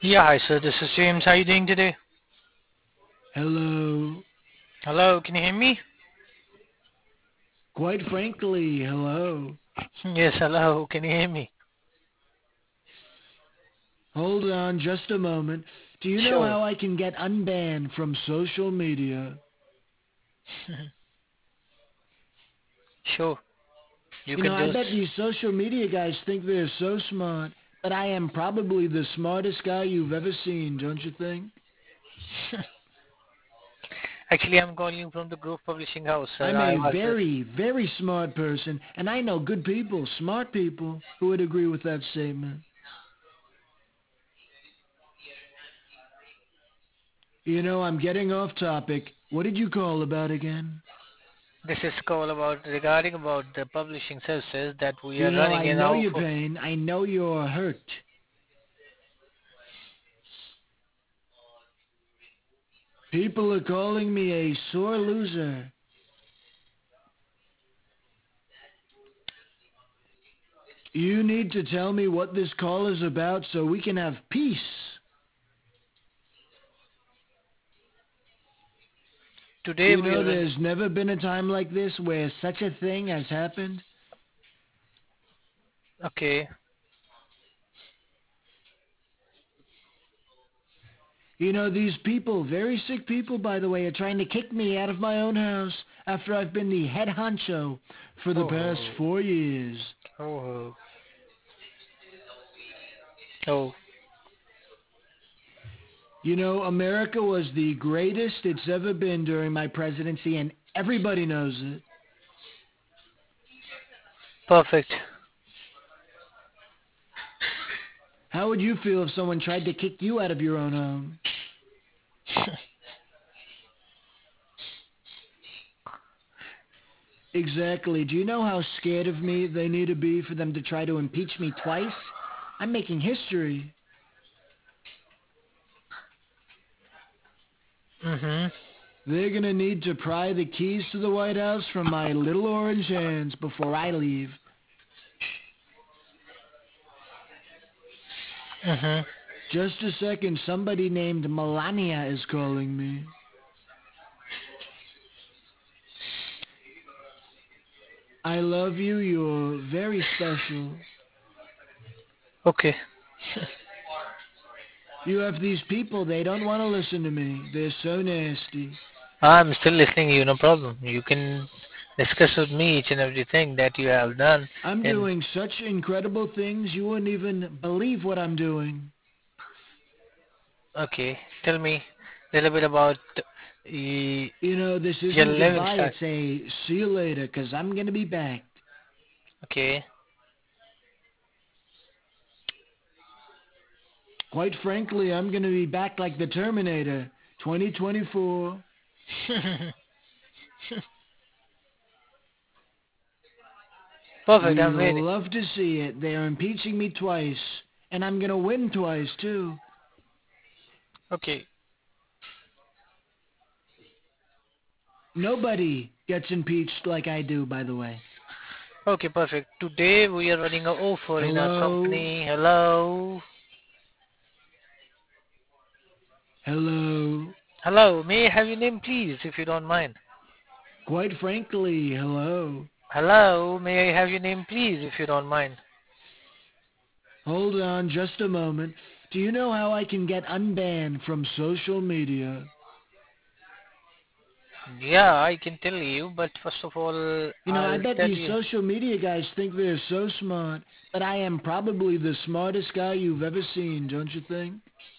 Yeah, hi sir, this is James. How are you doing today? Hello. Hello, can you hear me? Quite frankly, hello. Yes, hello, can you hear me? Hold on just a moment. Do you know Sure, how I can get unbanned from social media? sure, you You know, can I do. bet these social media guys think they're so smart, but I am probably the smartest guy you've ever seen, don't you think? Actually, I'm calling you from the Grove Publishing House, sir. I'm I a was. very, very smart person, and I know good people, smart people, who would agree with that statement. You know, I'm getting off topic. What did you call about again? This is call about regarding about the publishing services that we You are know, running I in know our. your pain. I know you're hurt. People are calling me a sore loser. You need to tell me what this call is about so we can have peace. Today You we know, are there's never been a time like this where such a thing has happened. okay. You know, these people, very sick people, by the way, are trying to kick me out of my own house after I've been the head honcho for the past Oh, 4 years. oh, oh. You know, America was the greatest it's ever been during my presidency, and everybody knows it. Perfect. How would you feel if someone tried to kick you out of your own home? Exactly. Do you know how scared of me they need to be for them to try to impeach me twice? I'm making history. Mhm. They're going to need to pry the keys to the White House from my little orange hands before I leave. Mhm. Just a second, somebody named Melania is calling me. I love you, you're very special. Okay. You have these people, they don't want to listen to me. They're so nasty. I'm still listening to you, no problem. You can discuss with me each and everything that you have done. I'm And doing such incredible things, you wouldn't even believe what I'm doing. okay, tell me a little bit about You know, this your isn't living goodbye, style. it's a see you later, 'cause I'm gonna be back. Okay. Quite frankly, I'm gonna be back like the Terminator, 2024. Perfect. I'm You'll waiting. love to see it. They're impeaching me twice, and I'm gonna win twice, too. Okay. Nobody gets impeached like I do, by the way. Okay, perfect. Today we are running a offer in our Hello? company. Hello. Hello? Hello. May I have your name, please, if you don't mind? Quite frankly, hello? Hello. May I have your name, please, if you don't mind? Hold on just a moment. Do you know how I can get unbanned from social media? Yeah, I can tell you, but first of all, You know, I I'll bet tell these you. social media guys think they're so smart, but I am probably the smartest guy you've ever seen, don't you think?